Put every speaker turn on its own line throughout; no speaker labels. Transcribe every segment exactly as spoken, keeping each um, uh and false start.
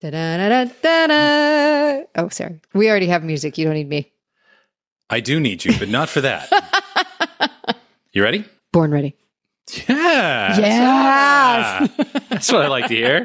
Da-da-da-da-da. Oh, sorry. We already have music. You don't need me.
I do need you, but not for that. You ready?
Born ready.
Yes.
Yes.
That's what I like to hear.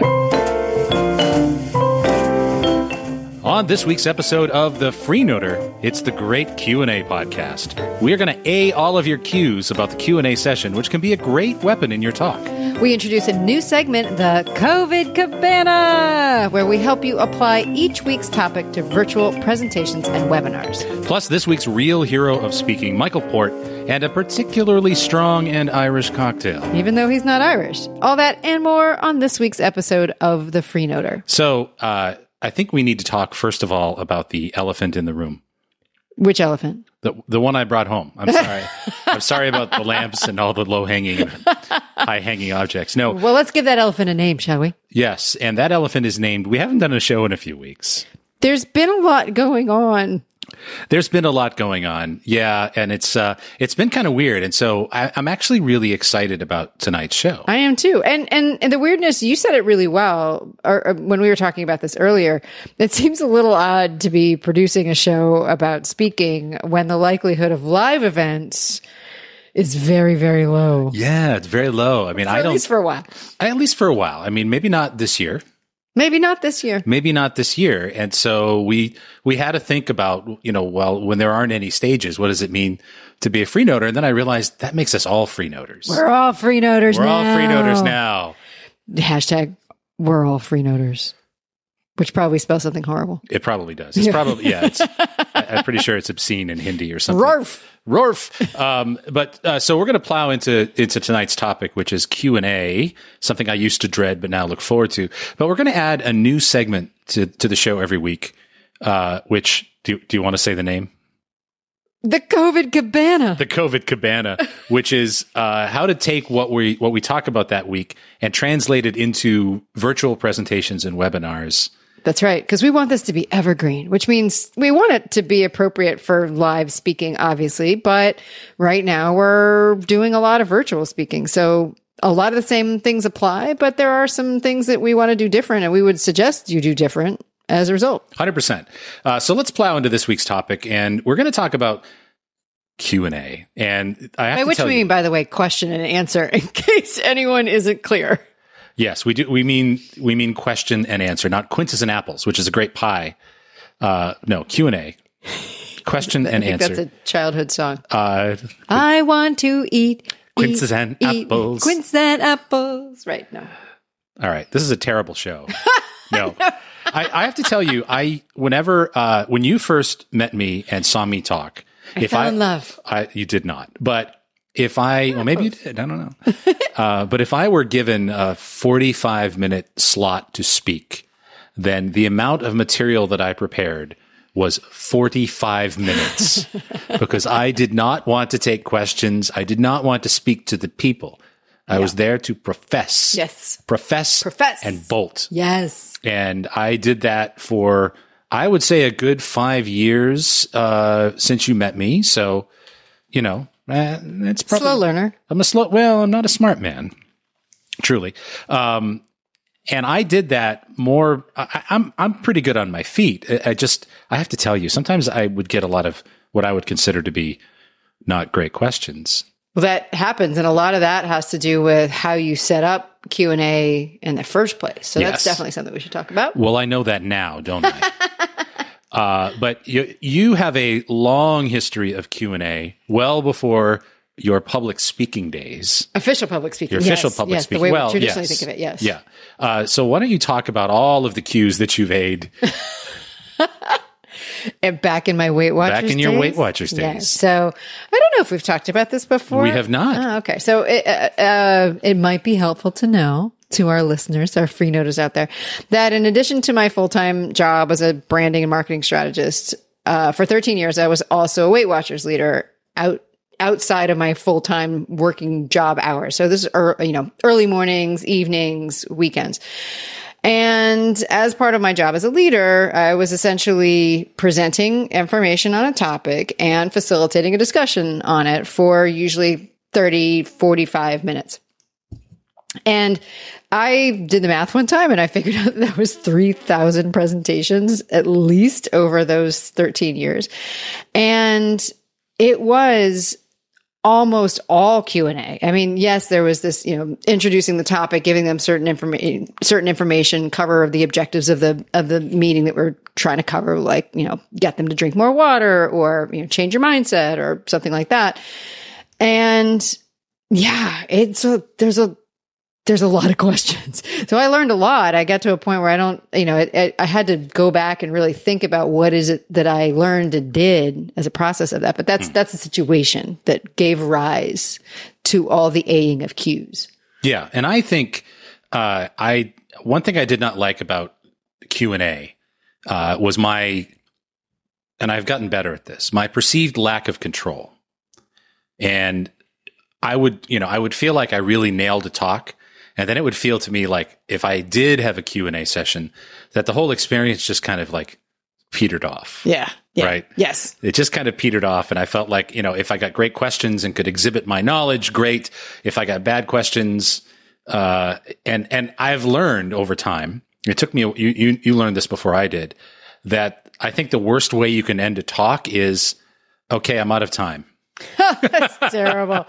On this week's episode of The Freenoter, it's the Great Q and A podcast. We are going to A all of your Q's about the Q and A session, which can be a great weapon in your talk.
We introduce a new segment, the COVID Cabana, where we help you apply each week's topic to virtual presentations and webinars.
Plus, this week's real hero of speaking, Michael Port, and a particularly strong and Irish cocktail.
Even though he's not Irish. All that and more on this week's episode of The Freenoter.
So, uh, I think we need to talk, first of all, about the elephant in the room.
Which elephant?
The the one I brought home. I'm sorry. I'm sorry about the lamps and all the low-hanging, high-hanging objects. No.
Well, let's give that elephant a name, shall we?
Yes, and that elephant is named, we haven't done a show in a few weeks.
There's been a lot going on.
There's been a lot going on. Yeah, and it's uh, it's been kind of weird. And so I, I'm actually really excited about tonight's show.
I am too. And and, and the weirdness, you said it really well or, or when we were talking about this earlier. It seems a little odd to be producing a show about speaking when the likelihood of live events is very, very low.
Yeah, it's very low. I mean,
for
I
at
don't.
At least for a while.
At least for a while. I mean, maybe not this year.
Maybe not this year.
Maybe not this year. And so we we had to think about, you know, well, when there aren't any stages, what does it mean to be a freenoter? And then I realized that makes us all freenoters.
We're all freenoters
We're
now.
all freenoters now.
Hashtag we're all freenoters. Which probably spells something horrible.
It probably does. It's probably, yeah, it's, I, I'm pretty sure it's obscene in Hindi or something.
Rorf.
Rorf. Um, but uh, so we're going to plow into into tonight's topic, which is Q and A, something I used to dread but now look forward to. But we're going to add a new segment to, to the show every week, uh, which, do, do you want to say the name?
The COVID Cabana.
The COVID Cabana, which is uh, how to take what we what we talk about that week and translate it into virtual presentations and webinars.
That's right, because we want this to be evergreen, which means we want it to be appropriate for live speaking, obviously. But right now we're doing a lot of virtual speaking. So a lot of the same things apply, but there are some things that we want to do different, and we would suggest you do different as a result.
one hundred percent. Uh, so let's plow into this week's topic, and we're going to talk about Q and A. And I have
By
to
which
tell
we
you,
mean, by the way, question and answer, in case anyone isn't clear.
Yes, we do. We mean we mean question and answer, not quinces and apples, which is a great pie. Uh, no, Q and A, question and
I think
answer.
That's a childhood song.
Uh,
I want to eat
quinces
eat,
and
eat,
apples.
Quinces and apples. Right? No.
All right, this is a terrible show. No, I, I have to tell you, I whenever uh, when you first met me and saw me talk,
I
if
fell
I,
in love.
I you did not, but. If I, well, maybe you did, I don't know. Uh, but if I were given a forty-five minute slot to speak, then the amount of material that I prepared was forty-five minutes because I did not want to take questions. I did not want to speak to the people. I yeah. was there to profess.
Yes.
Profess.
Profess.
And bolt.
Yes.
And I did that for, I would say, a good five years uh, since you met me. So, you know. Uh, it's probably,
slow learner.
I'm a slow. Well, I'm not a smart man, truly. Um, and I did that more. I, I'm I'm pretty good on my feet. I, I just I have to tell you, sometimes I would get a lot of what I would consider to be not great questions.
Well, that happens, and a lot of that has to do with how you set up Q and A in the first place. So
yes.
that's definitely something we should talk about.
Well, I know that now, don't I? Uh, but you, you have a long history of Q and A, well before your public speaking days.
Official public speaking.
Your official
yes,
public
yes,
speaking.
The way
well,
we traditionally
yes.
think of it, yes.
Yeah. Uh, so why don't you talk about all of the Qs that you've made?
And back in my Weight Watchers
Back in your
days?
Weight Watchers days.
Yes. So I don't know if we've talked about this before.
We have not.
Oh, okay. So it, uh, uh, it might be helpful to know to our listeners, our freenoters out there, that in addition to my full-time job as a branding and marketing strategist, uh, for thirteen years, I was also a Weight Watchers leader out outside of my full-time working job hours. So this is, er, you know, early mornings, evenings, weekends. And as part of my job as a leader, I was essentially presenting information on a topic and facilitating a discussion on it for usually thirty, forty-five minutes. And I did the math one time and I figured out that was three thousand presentations at least over those thirteen years. And it was almost all Q and A. I mean, yes, there was this, you know, introducing the topic, giving them certain information, certain information, cover of the objectives of the, of the meeting that we're trying to cover, like, you know, get them to drink more water or, you know, change your mindset or something like that. And yeah, it's a, there's a, there's a lot of questions. So I learned a lot. I got to a point where I don't, you know, it, it, I had to go back and really think about what is it that I learned and did as a process of that. But that's, mm. that's the situation that gave rise to all the A-ing of cues.
Yeah. And I think, uh, I, one thing I did not like about Q and A, uh, was my, and I've gotten better at this, my perceived lack of control. And I would, you know, I would feel like I really nailed a talk. And then it would feel to me like if I did have a Q and A session, that the whole experience just kind of like petered off.
Yeah. yeah
right.
Yes.
It just kind of petered off. And I felt like, you know, if I got great questions and could exhibit my knowledge, great. If I got bad questions, uh, and, and I've learned over time, it took me, you, you, you learned this before I did, that I think the worst way you can end a talk is, okay, I'm out of time.
That's terrible.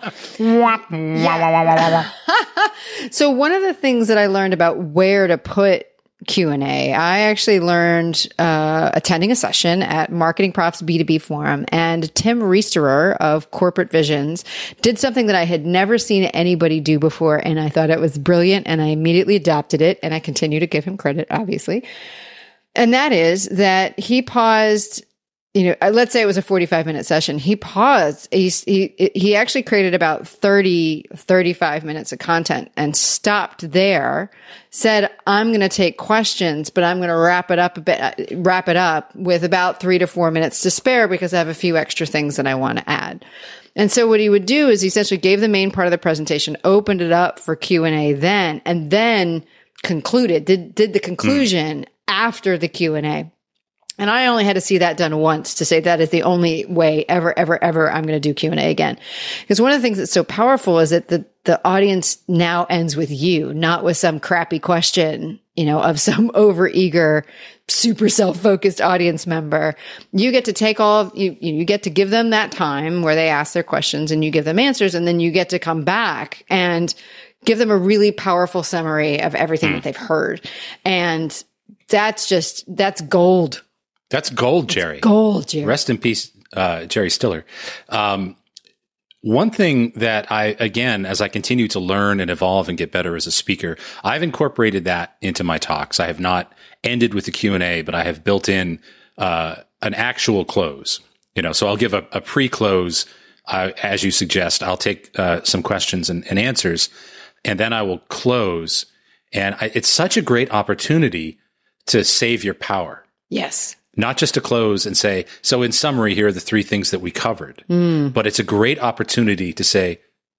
So one of the things that I learned about where to put Q and A, I actually learned uh, attending a session at Marketing Prof's B two B Forum, and Tim Reisterer of Corporate Visions did something that I had never seen anybody do before, and I thought it was brilliant, and I immediately adopted it, and I continue to give him credit, obviously. And that is that he paused. You know, let's say it was a forty-five minute session. He paused. He, he, he actually created about thirty, thirty-five minutes of content and stopped there, said, I'm going to take questions, but I'm going to wrap it up a bit, wrap it up with about three to four minutes to spare because I have a few extra things that I want to add. And so what he would do is he essentially gave the main part of the presentation, opened it up for Q and A then, and then concluded, did, did the conclusion mm. after the Q and A. And I only had to see that done once to say that is the only way ever, ever, ever I'm going to do Q and A again. Because one of the things that's so powerful is that the, the audience now ends with you, not with some crappy question, you know, of some overeager, super self-focused audience member. You get to take all of, you, you get to give them that time where they ask their questions and you give them answers. And then you get to come back and give them a really powerful summary of everything mm. that they've heard. And that's just, that's gold.
That's gold, Jerry.
That's gold, Jerry.
Rest in peace, uh, Jerry Stiller. Um, one thing that I, again, as I continue to learn and evolve and get better as a speaker, I've incorporated that into my talks. I have not ended with the Q and A, but I have built in uh, an actual close. You know, so I'll give a, a pre-close, uh, as you suggest. I'll take uh, some questions and, and answers, and then I will close. And I, it's such a great opportunity to save your power.
Yes.
Not just to close and say, so in summary, here are the three things that we covered. Mm. But it's a great opportunity to say,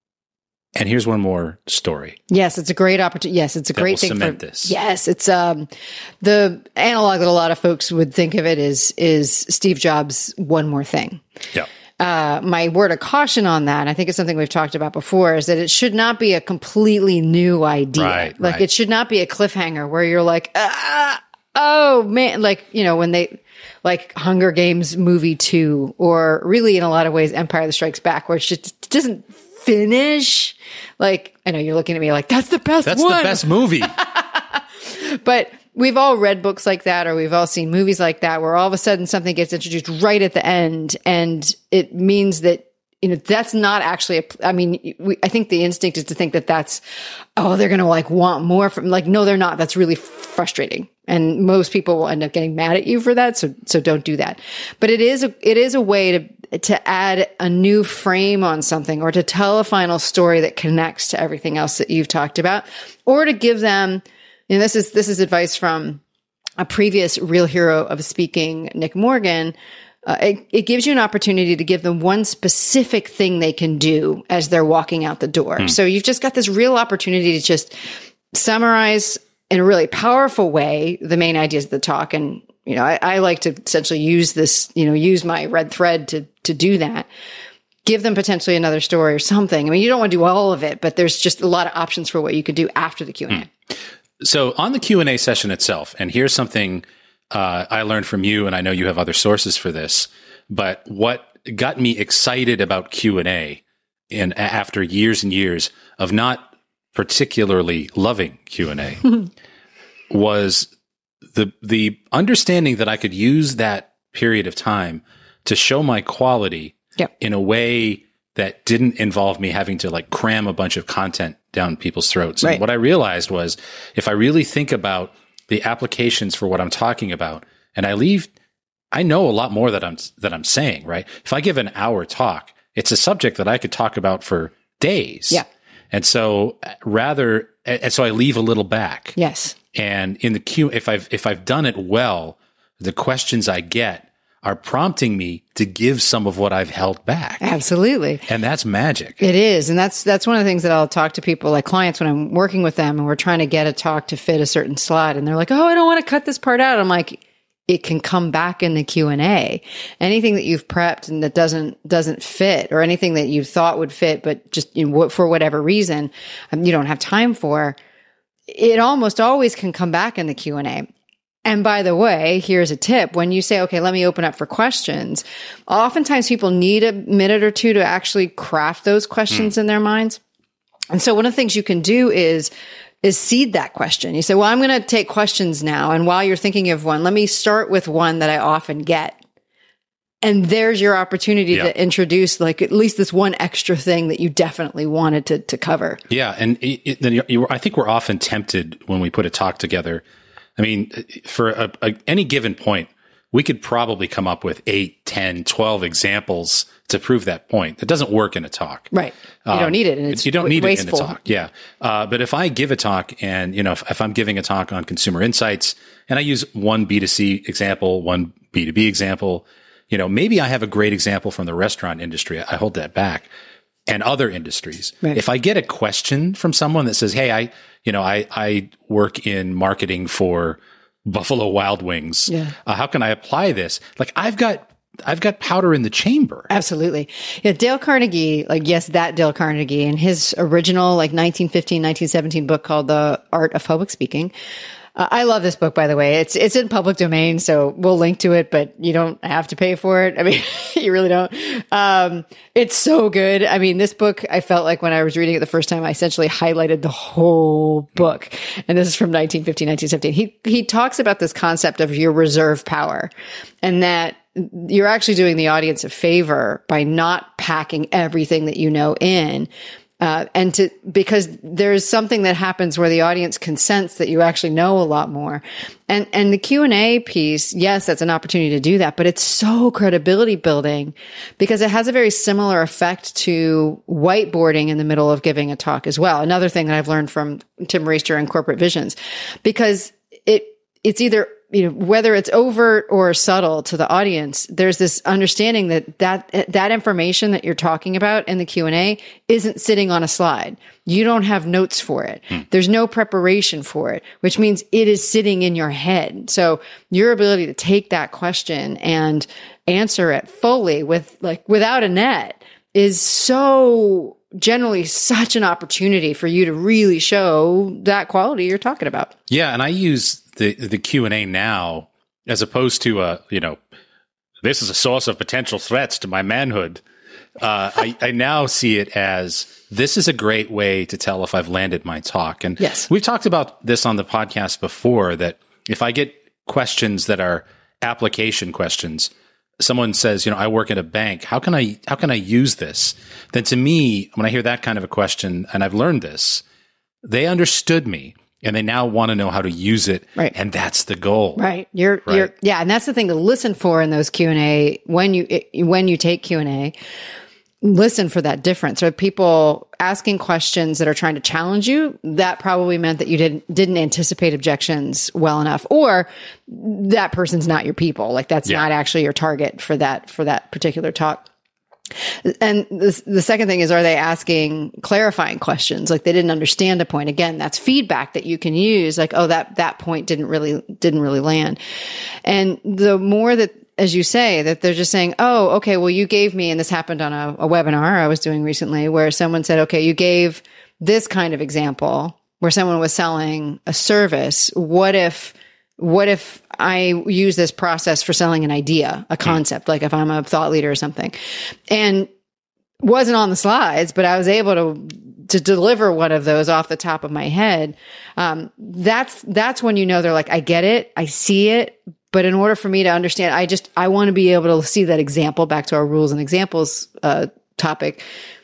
and here's one more story.
Yes, it's a great opportunity. Yes, it's a
that
great
will
thing
cement
for
this.
Yes, it's um the analog that a lot of folks would think of it is is Steve Jobs' one more thing.
Yeah.
Uh, my word of caution on that, and I think it's something we've talked about before, is that it should not be a completely new idea.
Right,
like
right.
It should not be a cliffhanger where you're like, ah, oh man, like, you know, when they, like Hunger Games movie two, or really in a lot of ways, Empire that Strikes Back, where it just doesn't finish. Like, I know you're looking at me like, that's the best
That's
one.
the best movie.
But we've all read books like that, or we've all seen movies like that, where all of a sudden something gets introduced right at the end. And it means that, you know, that's not actually, a, I mean, we, I think the instinct is to think that that's, oh, they're going to like want more from, like, no, they're not. That's really frustrating. And most people will end up getting mad at you for that. So, so don't do that. But it is, a, it is a way to, to add a new frame on something, or to tell a final story that connects to everything else that you've talked about, or to give them, and this is, this is advice from a previous real hero of speaking, Nick Morgan. Uh, it, it gives you an opportunity to give them one specific thing they can do as they're walking out the door. Hmm. So you've just got this real opportunity to just summarize in a really powerful way the main ideas of the talk. And, you know, I, I like to essentially use this, you know, use my red thread to, to do that. give them potentially another story or something. I mean, you don't want to do all of it, but there's just a lot of options for what you could do after the Q and A.
Hmm. So on the Q and A session itself, and here's something uh, I learned from you, and I know you have other sources for this, but what got me excited about Q and A in after years and years of not particularly loving Q and A was the the understanding that I could use that period of time to show my quality
yep.
in a way that didn't involve me having to like cram a bunch of content down people's throats.
Right.
And what I realized was if I really think about the applications for what I'm talking about, and I leave, I know a lot more that I'm, that I'm saying, right? If I give an hour talk, it's a subject that I could talk about for days.
Yeah.
And so rather, and so I leave a little back.
Yes.
And in the Q, if I've, if I've done it well, the questions I get are prompting me to give some of what I've held back.
Absolutely.
And that's magic.
It is. And that's, that's one of the things that I'll talk to people like clients when I'm working with them and we're trying to get a talk to fit a certain slot. And they're like, oh, I don't want to cut this part out. I'm like, it can come back in the Q and A. Anything that you've prepped and that doesn't, doesn't fit, or anything that you thought would fit, but just you know, for whatever reason, um, you don't have time for, it almost always can come back in the Q and A. And by the way, here's a tip. When you say, okay, let me open up for questions, oftentimes people need a minute or two to actually craft those questions mm. in their minds. And so one of the things you can do is, is seed that question. You say, well, I'm going to take questions now. And while you're thinking of one, let me start with one that I often get. And there's your opportunity yeah. to introduce like at least this one extra thing that you definitely wanted to, to cover.
Yeah. And it, it, you, I think we're often tempted when we put a talk together. I mean, for a, a, any given point, we could probably come up with eight, ten, twelve examples to prove that point. That doesn't work in a talk.
Right. You um, don't need it. And it's
you don't need
wasteful.
it in a talk. Yeah. Uh, but if I give a talk and, you know, if, if I'm giving a talk on consumer insights and I use one B two C example, one B two B example, you know, maybe I have a great example from the restaurant industry. I hold that back. And other industries. Right. If I get a question from someone that says, hey, I, you know, I, I work in marketing for Buffalo Wild Wings. Yeah. Uh, how can I apply this? Like I've got, I've got powder in the chamber.
Absolutely. Yeah. Dale Carnegie, like, yes, that Dale Carnegie and his original, like nineteen fifteen, nineteen seventeen book called The Art of Public Speaking. Uh, I love this book, by the way. It's, it's in public domain, so we'll link to it, but you don't have to pay for it. I mean, you really don't. Um, it's so good. I mean, this book, I felt like when I was reading it the first time, I essentially highlighted the whole book. And this is from nineteen fifteen, nineteen seventeen. He, he talks about this concept of your reserve power and that you're actually doing the audience a favor by not packing everything that you know in. Uh, and to, because there's something that happens where the audience can sense that you actually know a lot more. And, and the Q and A piece, yes, that's an opportunity to do that, but it's so credibility building because it has a very similar effect to whiteboarding in the middle of giving a talk as well. Another thing that I've learned from Tim Reister and Corporate Visions, because it, it's either, you know, whether it's overt or subtle to the audience, there's this understanding that that, that information that you're talking about in the Q and A isn't sitting on a slide. You don't have notes for it. Hmm. There's no preparation for it, which means it is sitting in your head. So your ability to take that question and answer it fully with like without a net is so generally such an opportunity for you to really show that quality you're talking about.
Yeah. And I use the, the Q and A now as opposed to, a you know, this is a source of potential threats to my manhood. Uh, I, I now see it as this is a great way to tell if I've landed my talk. And
yes.
we've talked about this on the podcast before, that if I get questions that are application questions, someone says, you know, I work at a bank. How can I, how can I use this? Then to me, when I hear that kind of a question, and I've learned this, they understood me and they now want to know how to use it.
Right.
And that's the goal.
Right. You're,
right.
you're, yeah. And that's the thing to listen for in those Q and A when you, when you take Q and A. Listen for that difference. So people asking questions that are trying to challenge you, that probably meant that you didn't didn't anticipate objections well enough, or that person's not your people. Like that's yeah. not actually your target for that for that particular talk. And the, the second thing is, are they asking clarifying questions? Like they didn't understand a point. Again, that's feedback that you can use. Like, oh, that that point didn't really didn't really land. And the more that as you say, that they're just saying, oh, okay, well, you gave me, and this happened on a, a webinar I was doing recently where someone said, okay, you gave this kind of example where someone was selling a service. What if, what if I use this process for selling an idea, a concept, like if I'm a thought leader or something, and wasn't on the slides, but I was able to to deliver one of those off the top of my head. Um, that's that's when you know they're like, I get it, I see it, but in order for me to understand, I just I want to be able to see that example. Back to our rules and examples uh, topic.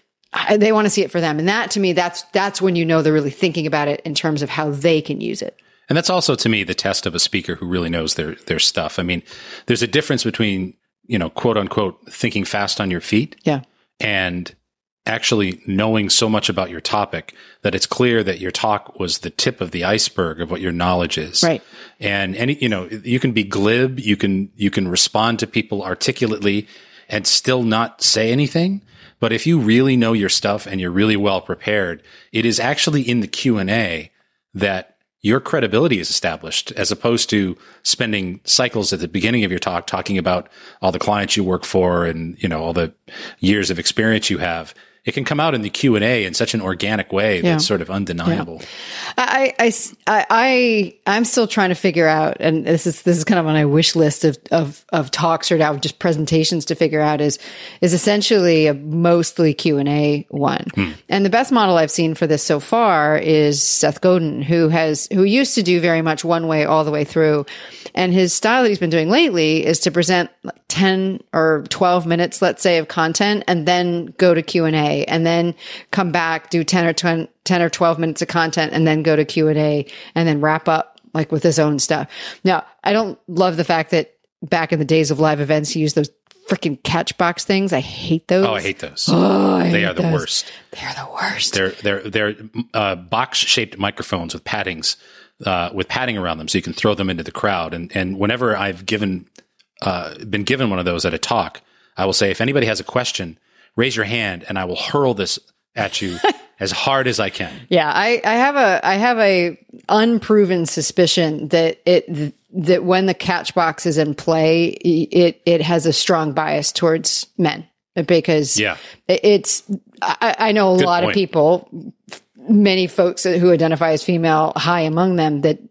I, they want to see it for them, and that to me, that's that's when you know they're really thinking about it in terms of how they can use it.
And that's also to me the test of a speaker who really knows their their stuff. I mean, there's a difference between, you know, quote unquote, thinking fast on your feet.
Yeah.
And actually knowing so much about your topic that it's clear that your talk was the tip of the iceberg of what your knowledge is.
Right.
And any, you know, you can be glib, you can, you can respond to people articulately and still not say anything. But if you really know your stuff and you're really well prepared, it is actually in the Q and A that your credibility is established, as opposed to spending cycles at the beginning of your talk talking about all the clients you work for and, you know, all the years of experience you have. It can come out in the Q and A in such an organic way
yeah.
that's sort of undeniable.
Yeah. I, I, I, I, I'm still trying to figure out, and this is, this is kind of on my wish list of, of, of talks or now just presentations to figure out is, is essentially a mostly Q and A one. Hmm. And the best model I've seen for this so far is Seth Godin, who has, who used to do very much one way all the way through. And his style that he's been doing lately is to present ten or twelve minutes, let's say, of content and then go to Q and A and then come back, do ten or twenty, ten or twelve minutes of content and then go to Q and A and then wrap up like with his own stuff. Now, I don't love the fact that back in the days of live events, he used those freaking catchbox things. I hate those.
Oh, I hate those.
Oh, I
they
hate
are the
those.
worst.
They're the worst.
They're, they're, they're, uh, box shaped microphones with paddings, uh, with padding around them so you can throw them into the crowd. And, and whenever I've given, uh, been given one of those at a talk, I will say, if anybody has a question, raise your hand and I will hurl this at you as hard as I can.
Yeah. I, I have a, I have a unproven suspicion that it, that when the catchbox is in play, it, it has a strong bias towards men because
yeah.
it's, I, I know a
Good
lot
point.
of people, many folks who identify as female, high among them, that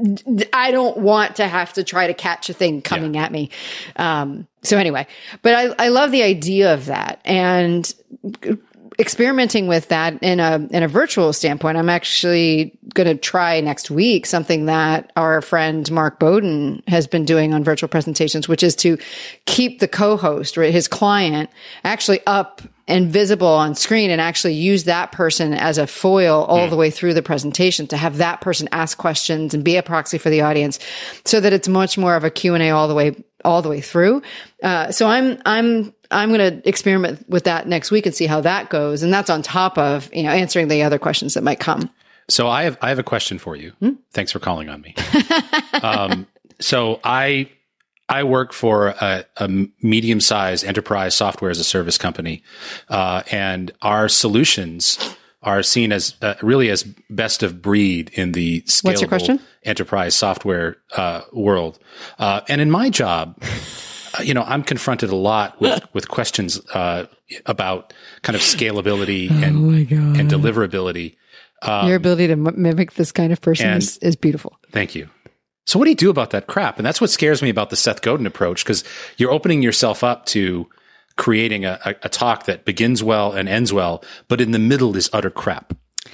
I don't want to have to try to catch a thing coming
yeah.
at me. Um, so anyway, but I, I love the idea of that and experimenting with that in a, in a virtual standpoint. I'm actually going to try next week something that our friend Mark Bowden has been doing on virtual presentations, which is to keep the co-host or his client actually up and visible on screen and actually use that person as a foil all mm. the way through the presentation, to have that person ask questions and be a proxy for the audience so that it's much more of a Q and A all the way, all the way through. Uh, so I'm, I'm, I'm going to experiment with that next week and see how that goes. And that's on top of, you know, answering the other questions that might come.
So I have, I have a question for you. Hmm? Thanks for calling on me. um, so I, I work for a, a medium-sized enterprise software as a service company, uh, and our solutions are seen as uh, really as best of breed in the scalable
What's your question?
enterprise software uh, world. Uh, and in my job, you know, I'm confronted a lot with with questions uh, about kind of scalability and
oh my God.
and deliverability. Um,
Your ability to m- mimic this kind of person
and,
is, is beautiful.
Thank you. So what do you do about that crap? And that's what scares me about the Seth Godin approach, because you're opening yourself up to creating a, a, a talk that begins well and ends well, but in the middle is utter crap.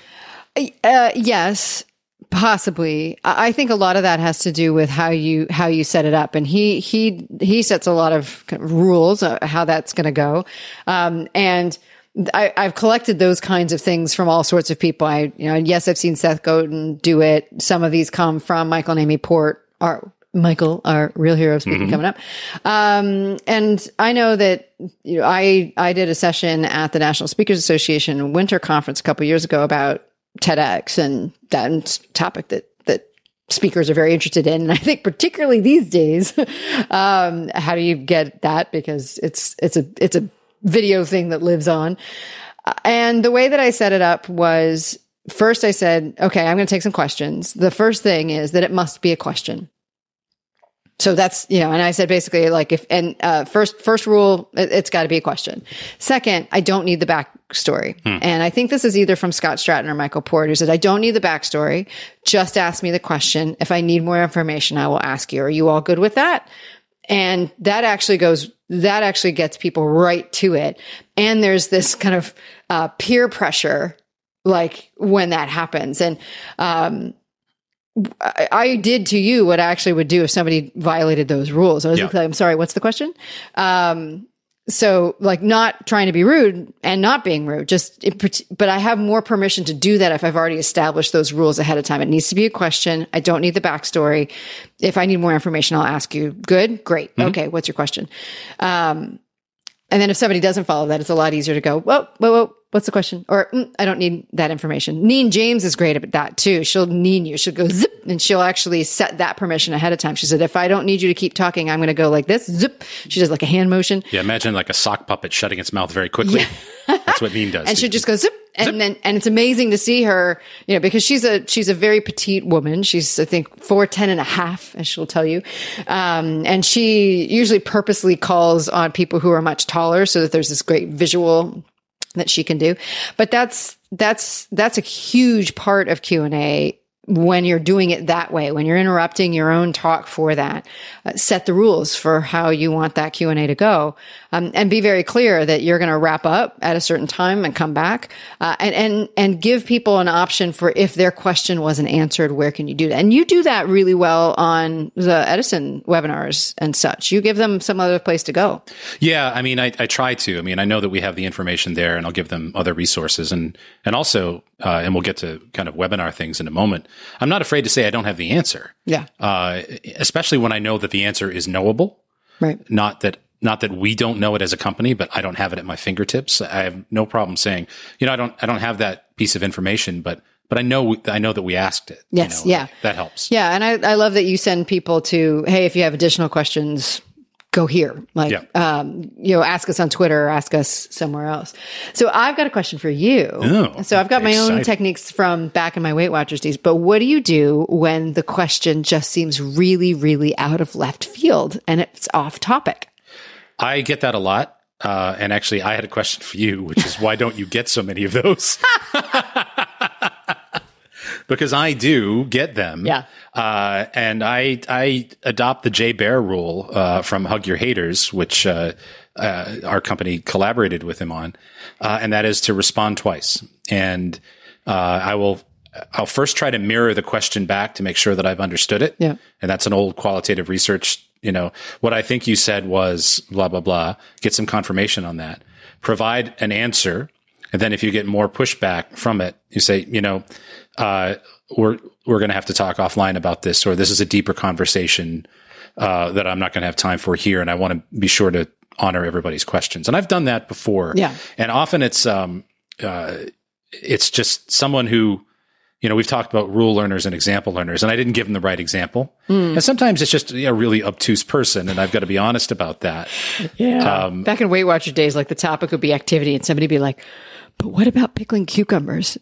Uh, yes, possibly. I think a lot of that has to do with how you how you set it up, and he he he sets a lot of, kind of rules of how that's going to go, um, and. I, I've collected those kinds of things from all sorts of people. I, you know, yes, I've seen Seth Godin do it. Some of these come from Michael and Amy Port, our Michael, our real hero speaking mm-hmm. coming up. Um, and I know that, you know, I, I did a session at the National Speakers Association Winter Conference a couple of years ago about TEDx and that topic that, that speakers are very interested in. And I think particularly these days, um, how do you get that? Because it's, it's a, it's a, video thing that lives on. And the way that I set it up was, first I said, okay, I'm going to take some questions. The first thing is that it must be a question. So that's, you know, and I said basically like if, and uh, first, first rule, it, it's got to be a question. Second, I don't need the backstory. Hmm. And I think this is either from Scott Stratton or Michael Port, who said, I don't need the backstory. Just ask me the question. If I need more information, I will ask you. Are you all good with that? And that actually goes, that actually gets people right to it. And there's this kind of uh, peer pressure, like when that happens. And, um, I, I did to you what I actually would do if somebody violated those rules. I was
yeah.
like, I'm sorry, what's the question? Um, so like not trying to be rude and not being rude, just, it, but I have more permission to do that if I've already established those rules ahead of time. It needs to be a question. I don't need the backstory. If I need more information, I'll ask you. Good? Great. Mm-hmm. Okay. What's your question? Um, and then if somebody doesn't follow that, it's a lot easier to go, whoa, whoa, whoa. What's the question? Or mm, I don't need that information. Neen James is great at that too. She'll neen you. She'll go zip and she'll actually set that permission ahead of time. She said, if I don't need you to keep talking, I'm going to go like this. Zip. She does like a hand motion.
Yeah. Imagine like a sock puppet shutting its mouth very quickly. Yeah. That's what Neen does.
And she'll just go zip. And zip. then, and it's amazing to see her, you know, because she's a, she's a very petite woman. She's, I think, four, ten and a half, as she'll tell you. Um, and she usually purposely calls on people who are much taller so that there's this great visual that she can do. But that's, that's, that's a huge part of Q and A when you're doing it that way, when you're interrupting your own talk for that. Uh, set the rules for how you want that Q and A to go. Um, and be very clear that you're going to wrap up at a certain time and come back, uh, and, and, and give people an option for if their question wasn't answered, where can you do that? And you do that really well on the Edison webinars and such. You give them some other place to go.
Yeah. I mean, I, I try to. I mean, I know that we have the information there and I'll give them other resources and, and also, uh, and we'll get to kind of webinar things in a moment. I'm not afraid to say I don't have the answer.
Yeah.
Uh, especially when I know that the answer is knowable.
Right.
Not that, not that we don't know it as a company, but I don't have it at my fingertips. I have no problem saying, you know, I don't, I don't have that piece of information, but, but I know, I know that we asked it.
Yes.
You know,
yeah.
like, that helps.
Yeah. And I, I love that you send people to, hey, if you have additional questions, go here. Like, yeah. um, you know, ask us on Twitter or ask us somewhere else. So I've got a question for you.
Oh,
so I've got my
exciting.
own techniques from back in my Weight Watchers days, but what do you do when the question just seems really, really out of left field and it's off topic?
I get that a lot. Uh, and actually I had a question for you, which is why don't you get so many of those? Because I do get them.
Yeah.
Uh, and I, I adopt the Jay Bear rule, uh, from Hug Your Haters, which, uh, uh, our company collaborated with him on. Uh, and that is to respond twice. And, uh, I will, I'll first try to mirror the question back to make sure that I've understood it.
Yeah.
And that's an old qualitative research. You know, what I think you said was blah, blah, blah. Get some confirmation on that. Provide an answer. And then if you get more pushback from it, you say, you know, uh, we're, we're going to have to talk offline about this, or this is a deeper conversation, uh, that I'm not going to have time for here. And I want to be sure to honor everybody's questions. And I've done that before.
Yeah.
And often it's, um, uh, it's just someone who, you know, we've talked about rule learners and example learners, and I didn't give them the right example. Mm. And sometimes it's just a really obtuse person, and I've got to be honest about that.
Yeah. Um, Back in Weight Watcher days, like the topic would be activity, and somebody would be like, but what about pickling cucumbers?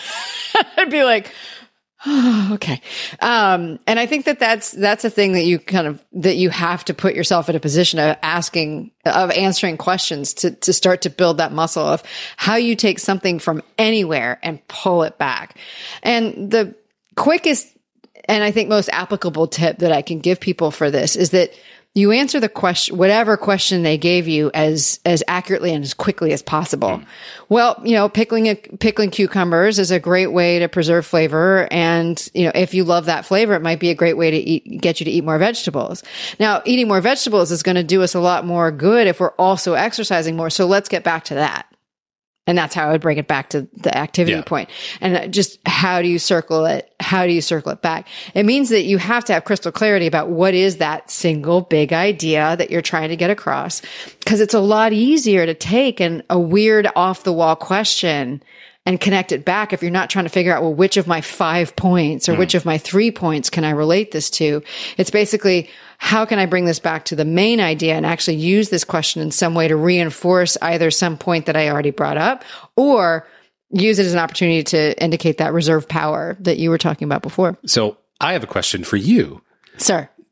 I'd be like, oh, okay. Um, and I think that that's, that's a thing that you kind of, that you have to put yourself in a position of asking, of answering questions to, to start to build that muscle of how you take something from anywhere and pull it back. And the quickest, and I think most applicable tip that I can give people for this is that you answer the question, whatever question they gave you, as as accurately and as quickly as possible. Mm. Well, you know, pickling a, pickling cucumbers is a great way to preserve flavor, and you know, if you love that flavor, it might be a great way to eat, get you to eat more vegetables. Now, eating more vegetables is going to do us a lot more good if we're also exercising more. So let's get back to that. And that's how I would bring it back to the activity yeah. point. And just how do you circle it? How do you circle it back? It means that you have to have crystal clarity about what is that single big idea that you're trying to get across. Because it's a lot easier to take an, a weird off the wall question and connect it back if you're not trying to figure out, well, which of my five points or mm. which of my three points can I relate this to? It's basically, how can I bring this back to the main idea and actually use this question in some way to reinforce either some point that I already brought up, or use it as an opportunity to indicate that reserve power that you were talking about before?
So I have a question for you.
Sir.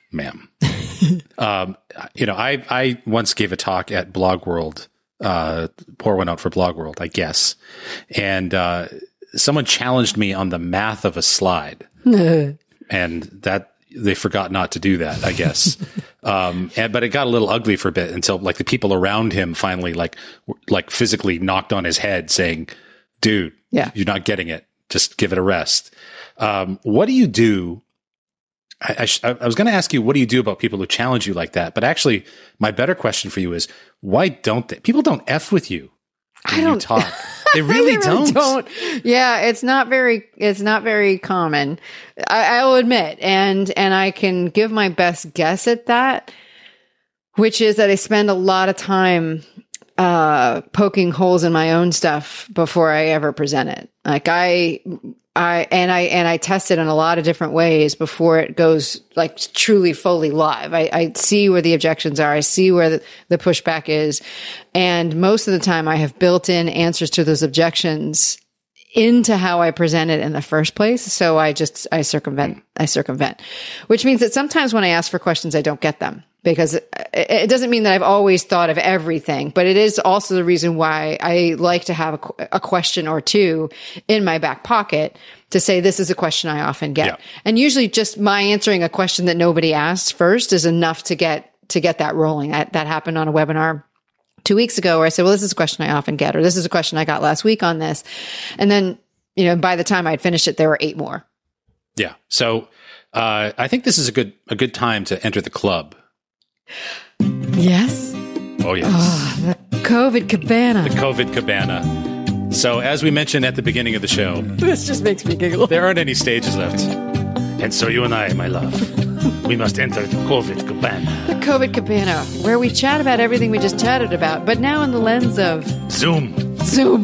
ma'am. um, you know, I, I once gave a talk at Blog World, uh, pour one out for Blog World, I guess. And, uh, someone challenged me on the math of a slide and that they forgot not to do that, I guess. um, and, but it got a little ugly for a bit until like the people around him finally like, w- like physically knocked on his head saying, dude,
yeah.
you're not getting it. Just give it a rest. Um, what do you do? I, I, sh- I was going to ask you, what do you do about people who challenge you like that? But actually, my better question for you is, why don't they? People don't F with you when
I don't
you talk. They really,
they
don't.
really don't. Yeah, it's not very. It's not very common. I, I will admit, and and I can give my best guess at that, which is that I spend a lot of time uh, poking holes in my own stuff before I ever present it. Like I. I, and I, and I test it in a lot of different ways before it goes like truly fully live. I, I see where the objections are. I see where the, the pushback is. And most of the time I have built in answers to those objections into how I present it in the first place. So I just, I circumvent, I circumvent, which means that sometimes when I ask for questions, I don't get them because it, it doesn't mean that I've always thought of everything, but it is also the reason why I like to have a, a question or two in my back pocket to say, this is a question I often get. Yeah. And usually just my answering a question that nobody asked first is enough to get, to get that rolling. That, that happened on a webinar two weeks ago where I said, well, this is a question I often get, or this is a question I got last week on this. And then, you know, by the time I'd finished it, there were eight more.
Yeah. So, uh, I think this is a good, a good time to enter the club.
Yes.
Oh, yes.
Oh, the COVID cabana.
The COVID cabana. So, as we mentioned at the beginning of the show,
this just makes me giggle.
There aren't any stages left. And so you and I, my love, we must enter the COVID cabana.
The COVID cabana, where we chat about everything we just chatted about, but now in the lens of
Zoom.
Zoom.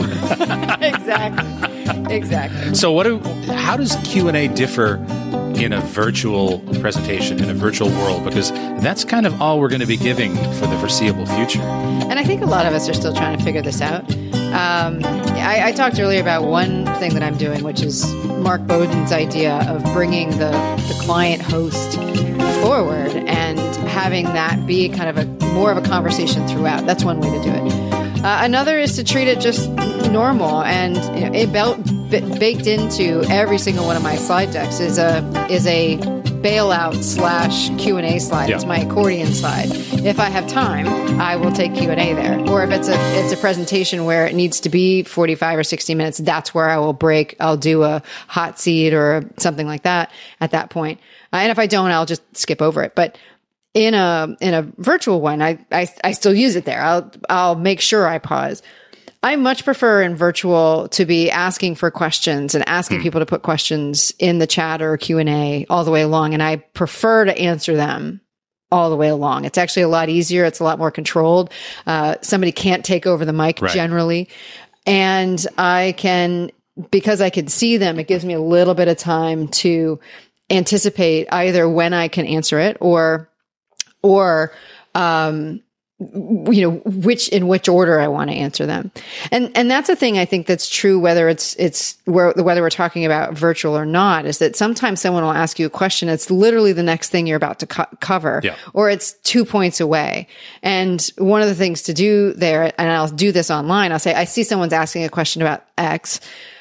Exactly. Exactly.
So, what? Do, how does Q and A differ in a virtual presentation, in a virtual world? Because that's kind of all we're going to be giving for the foreseeable future.
And I think a lot of us are still trying to figure this out. Um, I, I talked earlier about one thing that I'm doing, which is Mark Bowden's idea of bringing the, the client host forward and having that be kind of a more of a conversation throughout. That's one way to do it. Uh, another is to treat it just normal, and you know, it belt, b- baked into every single one of my slide decks is a is a bailout slash Q and A slide. Yeah. It's my accordion slide. If I have time, I will take Q and A there. Or if it's a it's a presentation where it needs to be forty-five or sixty minutes, that's where I will break. I'll do a hot seat or something like that at that point. Uh, and if I don't, I'll just skip over it. But in a in a virtual one, I, I I still use it there. I'll I'll make sure I pause. I much prefer in virtual to be asking for questions and asking mm. people to put questions in the chat or Q and A all the way along. And I prefer to answer them all the way along. It's actually a lot easier. It's a lot more controlled. Uh, somebody can't take over the mic right. generally. And I can, because I can see them, it gives me a little bit of time to anticipate either when I can answer it or, or, um, you know, which, in which order I want to answer them. And, and that's a thing I think that's true, whether it's, it's where, whether we're talking about virtual or not, is that sometimes someone will ask you a question. It's literally the next thing you're about to co- cover, yeah. or it's two points away. And one of the things to do there, and I'll do this online, I'll say, I see someone's asking a question about X.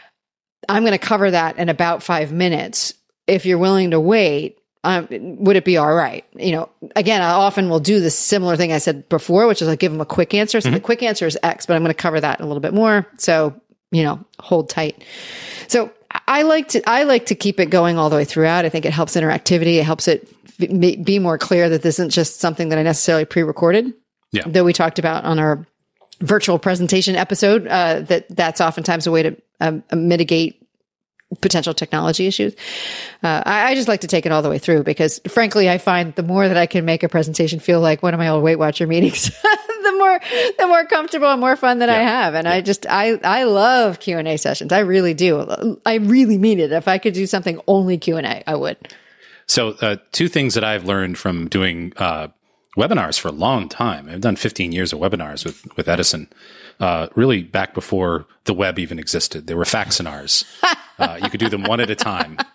I'm going to cover that in about five minutes. If you're willing to wait, Um, would it be all right? You know, again, I often will do the similar thing I said before, which is I give them a quick answer. So mm-hmm. the quick answer is X, but I'm going to cover that a little bit more. So, you know, hold tight. So I like to, I like to keep it going all the way throughout. I think it helps interactivity. It helps it be more clear that this isn't just something that I necessarily pre-recorded. Yeah. That we talked about on our virtual presentation episode, uh, that that's oftentimes a way to um, mitigate potential technology issues. Uh, I, I just like to take it all the way through because frankly, I find the more that I can make a presentation feel like one of my old Weight Watcher meetings, the more, the more comfortable and more fun that yeah. I have. And yeah. I just, I, I love Q and A sessions. I really do. I really mean it. If I could do something only Q and A, I would.
So, uh, two things that I've learned from doing, uh, webinars for a long time. I've done fifteen years of webinars with, with Edison. Uh, really back before the web even existed. There were faxinars. uh, you could do them one at a time.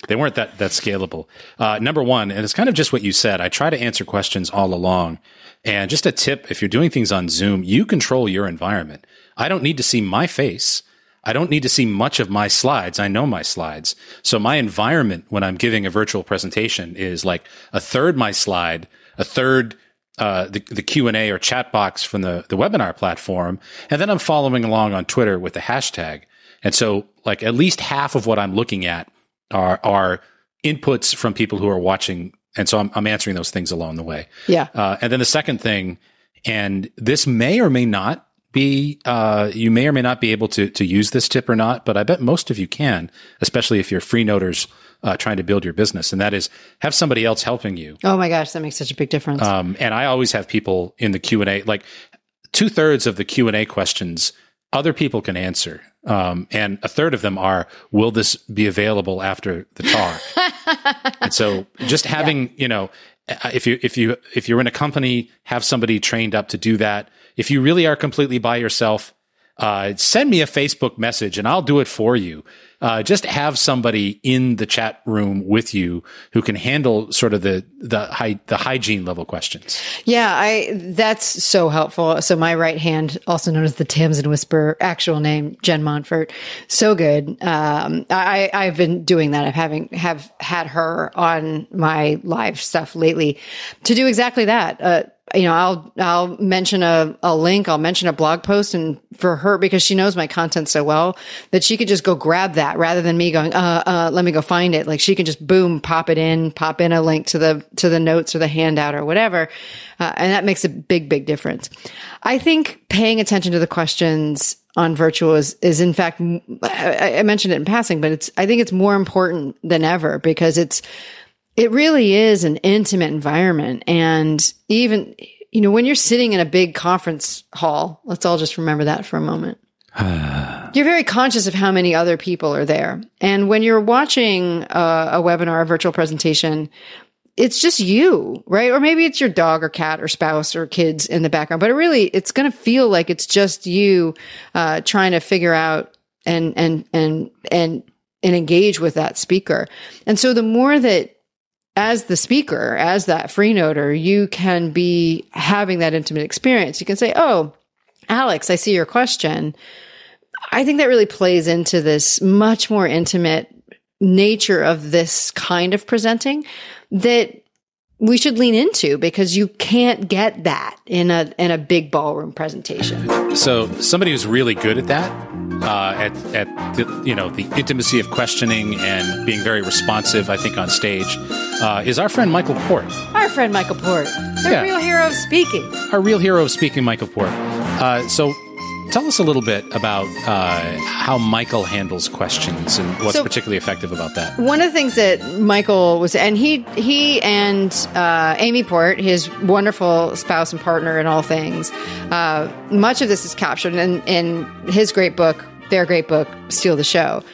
They weren't that that scalable. Uh, number one, and it's kind of just what you said. I try to answer questions all along. And just a tip, if you're doing things on Zoom, you control your environment. I don't need to see my face. I don't need to see much of my slides. I know my slides. So my environment when I'm giving a virtual presentation is like a third my slide, a third uh, the, the Q and A or chat box from the, the webinar platform. And then I'm following along on Twitter with the hashtag. And so like at least half of what I'm looking at are, are inputs from people who are watching. And so I'm, I'm answering those things along the way.
Yeah.
Uh, and then the second thing, and this may or may not be, uh, you may or may not be able to, to use this tip or not, but I bet most of you can, especially if you're freenoters, uh, trying to build your business. And that is have somebody else helping you.
Oh my gosh, that makes such a big difference.
Um, and I always have people in the Q and A, like two thirds of the Q and A questions, other people can answer. Um, and a third of them are, will this be available after the talk? And so just having, yeah. you know, if you, if you, if you're in a company, have somebody trained up to do that. If you really are completely by yourself, uh, send me a Facebook message and I'll do it for you. Uh, just have somebody in the chat room with you who can handle sort of the, the hy- the hygiene level questions.
Yeah, I, that's so helpful. So my right hand, also known as the Tamsin Whisperer, actual name, Jen Montfort. So good. Um, I, I've been doing that. I've having, have had her on my live stuff lately to do exactly that. Uh, you know, I'll, I'll mention a, a link, I'll mention a blog post, and for her, because she knows my content so well that she could just go grab that rather than me going, uh, uh, let me go find it. Like she can just boom, pop it in, pop in a link to the, to the notes or the handout or whatever. Uh, and that makes a big, big difference. I think paying attention to the questions on virtual is, is in fact, I, I mentioned it in passing, but it's, I think it's more important than ever because it's, it really is an intimate environment. And even, you know, when you're sitting in a big conference hall, let's all just remember that for a moment. You're very conscious of how many other people are there. And when you're watching a, a webinar, a virtual presentation, it's just you, right? Or maybe it's your dog or cat or spouse or kids in the background, but it really, it's going to feel like it's just you, uh, trying to figure out and, and, and, and, and engage with that speaker. And so the more that, as the speaker, as that freenoter, you can be having that intimate experience. You can say, oh, Alex, I see your question. I think that really plays into this much more intimate nature of this kind of presenting that we should lean into because you can't get that in a in a big ballroom presentation.
So somebody who's really good at that, uh, at at the, you know the intimacy of questioning and being very responsive, I think on stage, uh, is our friend Michael Port.
Our friend Michael Port, the yeah. real hero of speaking.
Our real hero of speaking, Michael Port. Uh, so. Tell us a little bit about uh, how Michael handles questions and what's so, particularly effective about that.
One of the things that Michael was, and he he and uh, Amy Port, his wonderful spouse and partner in all things, uh, much of this is captured in, in his great book, their great book, Steal the Show.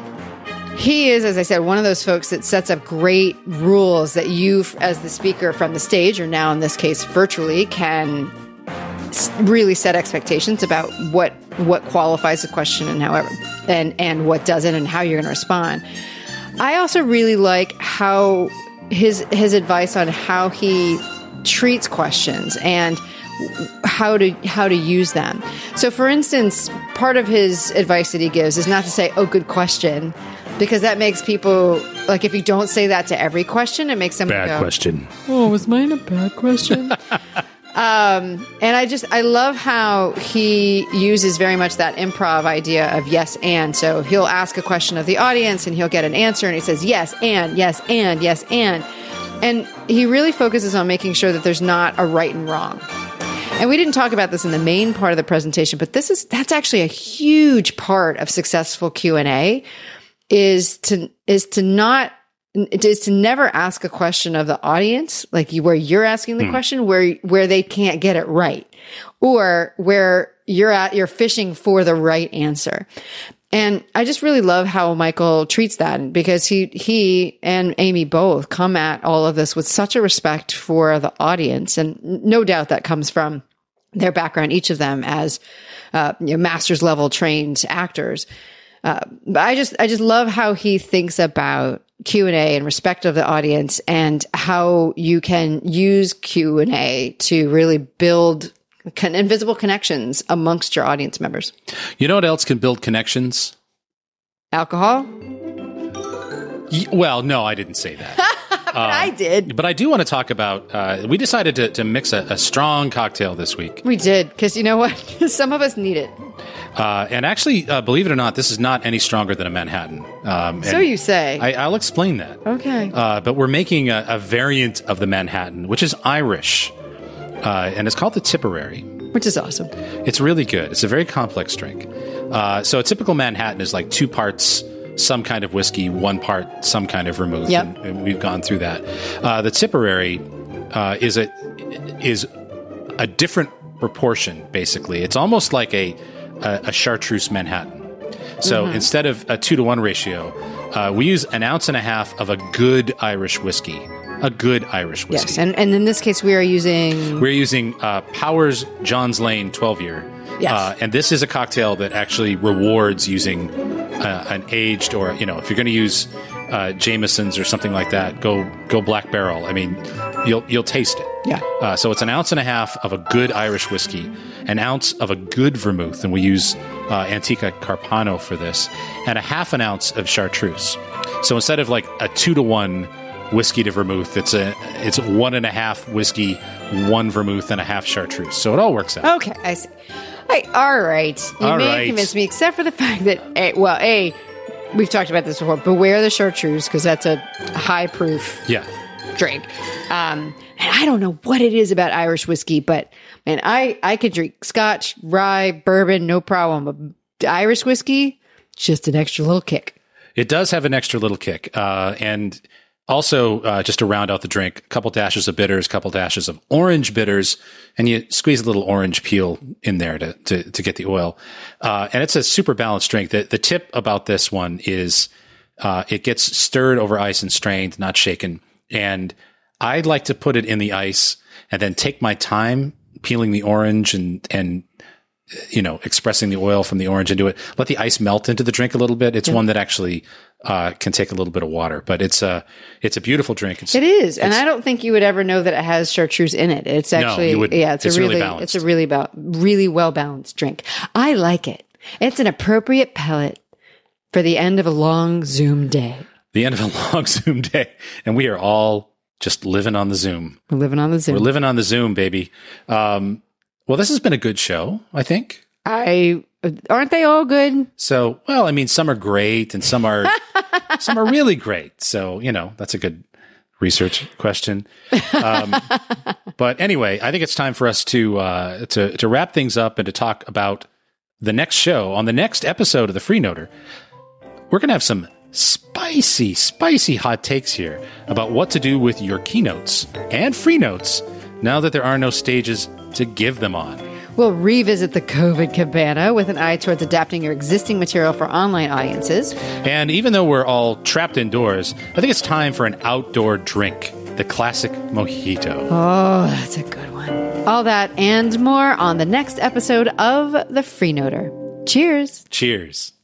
He is, as I said, one of those folks that sets up great rules that you, as the speaker from the stage, or now in this case virtually, can really set expectations about what what qualifies a question and however and and what doesn't and how you're going to respond. I also really like how his his advice on how he treats questions and how to how to use them. So for instance, part of his advice that he gives is not to say, "Oh, good question," because that makes people, like, if you don't say that to every question, it makes them
bad
go,
question.
"Oh, was mine a bad question?" Um, and I just, I love how he uses very much that improv idea of yes and. So he'll ask a question of the audience and he'll get an answer and he says yes and, yes and, yes and. And he really focuses on making sure that there's not a right and wrong. And we didn't talk about this in the main part of the presentation, but this is, that's actually a huge part of successful Q and A is to, is to not, is to never ask a question of the audience, like you, where you're asking the hmm. question, where, where they can't get it right, or where you're at, you're fishing for the right answer. And I just really love how Michael treats that because he, he and Amy both come at all of this with such a respect for the audience. And no doubt that comes from their background, each of them as, uh, you know, master's level trained actors. Uh, but I just, I just love how he thinks about Q and A and respect of the audience, and how you can use Q and A to really build con- invisible connections amongst your audience members.
You know what else can build connections?
Alcohol?
Y- well, no, I didn't say that.
But uh, I did.
But I do want to talk about, uh, we decided to, to mix a, a strong cocktail this week.
We did, because you know what? Some of us need it.
Uh, and actually, uh, believe it or not, this is not any stronger than a Manhattan. Um,
so you say.
I, I'll explain that.
Okay.
Uh, but we're making a, a variant of the Manhattan, which is Irish. Uh, and it's called the Tipperary.
Which is awesome.
It's really good. It's a very complex drink. Uh, so a typical Manhattan is like two parts some kind of whiskey, one part some kind of vermouth.
Yep.
And, and we've gone through that. Uh, the Tipperary uh, is a is a different proportion, basically. It's almost like a, a, a chartreuse Manhattan. So mm-hmm. instead of a two to one ratio, uh, we use an ounce and a half of a good Irish whiskey. A good Irish whiskey.
Yes, and, and in this case, we are using...
We're using uh, Powers John's Lane twelve-year.
Yes.
Uh, and this is a cocktail that actually rewards using uh, an aged, or, you know, if you're going to use uh, Jameson's or something like that, go go Black Barrel. I mean, you'll you'll taste it.
Yeah.
Uh, so it's an ounce and a half of a good Irish whiskey, an ounce of a good vermouth, and we use uh, Antica Carpano for this, and a half an ounce of chartreuse. So instead of like a two to one whiskey to vermouth, it's a it's one and a half whiskey, one vermouth, and a half chartreuse. So it all works out.
Okay, I see. I, all right. You
all
may
right.
convince me, except for the fact that, a, well, A, we've talked about this before, beware the chartreuse, because that's a high proof
yeah.
drink. Um, and I don't know what it is about Irish whiskey, but man, I, I could drink Scotch, rye, bourbon, no problem. But Irish whiskey, just an extra little kick.
It does have an extra little kick. Uh, and also, uh, just to round out the drink, a couple dashes of bitters, a couple dashes of orange bitters, and you squeeze a little orange peel in there to to, to get the oil. Uh, and it's a super balanced drink. The, the tip about this one is uh, it gets stirred over ice and strained, not shaken. And I like to put it in the ice and then take my time peeling the orange and and you know, expressing the oil from the orange into it. Let the ice melt into the drink a little bit. It's yeah. one that actually uh, can take a little bit of water, but it's a it's a beautiful drink. It's,
it is, and I don't think you would ever know that it has chartreuse in it. It's actually
no,
yeah, it's,
it's
a really,
really
it's a really ba- really well balanced drink. I like it. It's an appropriate pellet for the end of a long Zoom day.
The end of a long Zoom day, and we are all just living on the Zoom.
We're living on the Zoom.
We're living on the Zoom, baby. Um, Well, this has been a good show, I think.
I aren't they all good?
So, well, I mean, some are great and some are some are really great. So, you know, that's a good research question. Um, but anyway, I think it's time for us to uh, to to wrap things up and to talk about the next show. On the next episode of the Freenoter, we're going to have some spicy, spicy hot takes here about what to do with your keynotes and free notes now that there are no stages to give them on.
We'll revisit the COVID cabana with an eye towards adapting your existing material for online audiences.
And even though we're all trapped indoors, I think it's time for an outdoor drink, the classic mojito.
Oh, that's a good one. All that and more on the next episode of The Freenoter. Cheers.
Cheers.